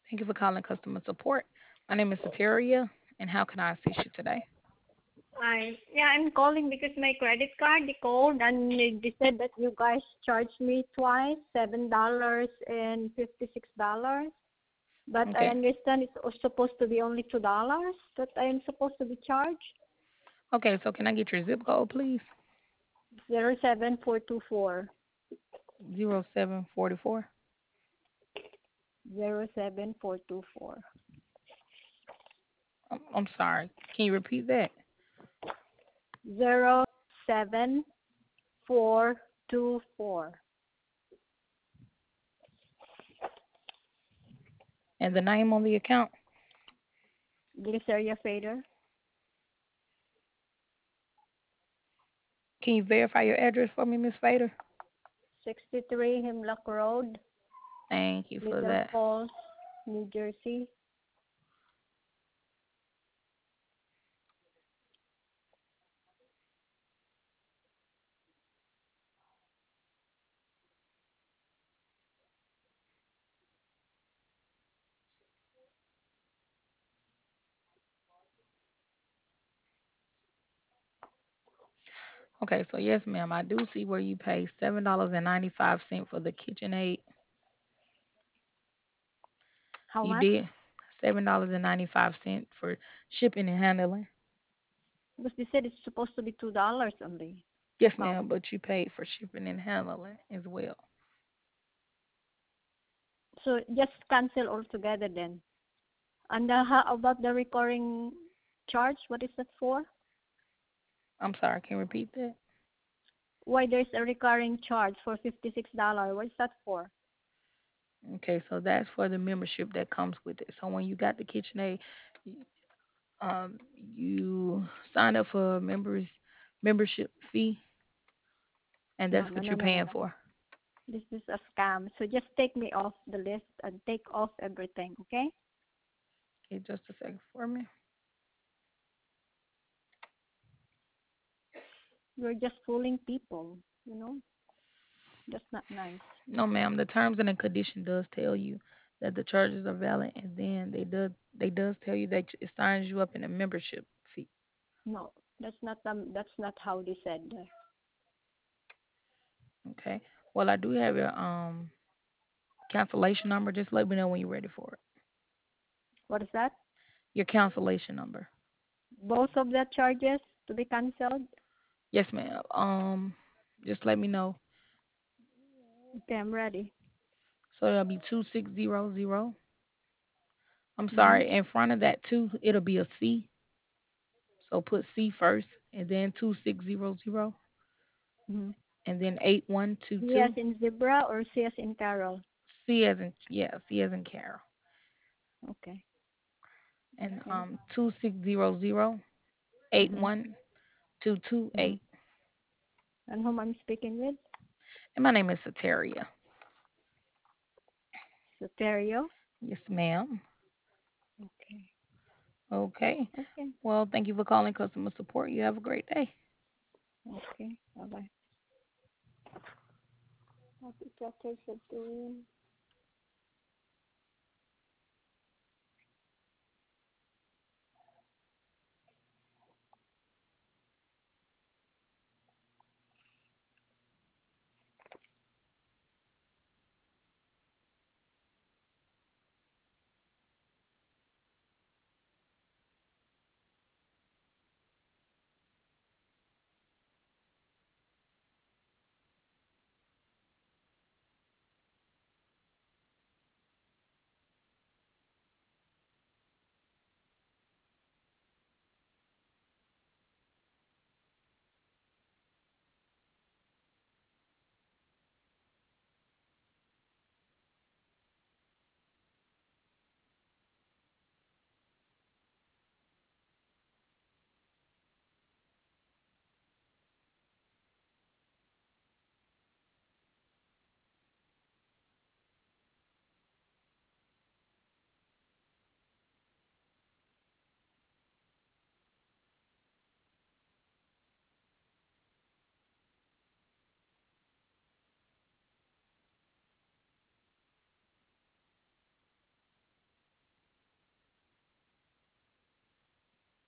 Thank you for calling customer support. My name is Sateria, and how can I assist you today? I'm calling because my credit card they called and they said that you guys charged me twice, $7 and $56. But I Okay. understand supposed to be only $2 that I am supposed to be charged. Okay, so can I get your zip code, please? 07424. 0744. 07424. I'm sorry. Can you repeat that? 07424. And the name on the account? Glyceria Fader. Can you verify your address for me, Miss Fader? 63 Hemlock Road, Thank you for Little that. Falls, New Jersey. Okay, so yes, ma'am, I do see where you pay $7.95 for the KitchenAid. How You much? did $7.95 for shipping and handling. Because they said it's supposed to be $2 only. Yes, How? ma'am, but you paid for shipping and handling as well. So just cancel altogether then. And how about the recurring charge? What is that for? I'm sorry, can you repeat that? Why there's a recurring charge for $56? What is that for? Okay, so that's for the membership that comes with it. So when you got the KitchenAid, y- you sign up for a membership fee, and No, that's no, what no, you're no, no, paying no. for. This is a scam. So just take me off the list and take off everything, okay? Okay, just a second for me. You're just fooling people, you know? That's not nice. No, ma'am. The terms and the condition does tell you that the charges are valid, and then they does tell you that it signs you up in a membership fee. No, that's not how they said. Okay. Well, I do have your cancellation number. Just let me know when you're ready for it. What is that? Your cancellation number. Both of the charges to be canceled? Yes, ma'am. Just let me know. Okay, I'm ready. So it'll be 2600. I'm Mhm. sorry. In front of that two, it'll be a C. So put C first, and then 2600, Mhm. and then C as 8122. in zebra or C as in Carol? C as in yeah, C as in Carol, Okay. and Okay. 2600 eight Mhm. one two two Mhm. eight. And whom I'm speaking with? And my name is Sateria. Soterio. Yes, ma'am. Okay. Okay. Okay. Well, thank you for calling customer support. You have a great day. Okay. Bye bye. Happy Saturday.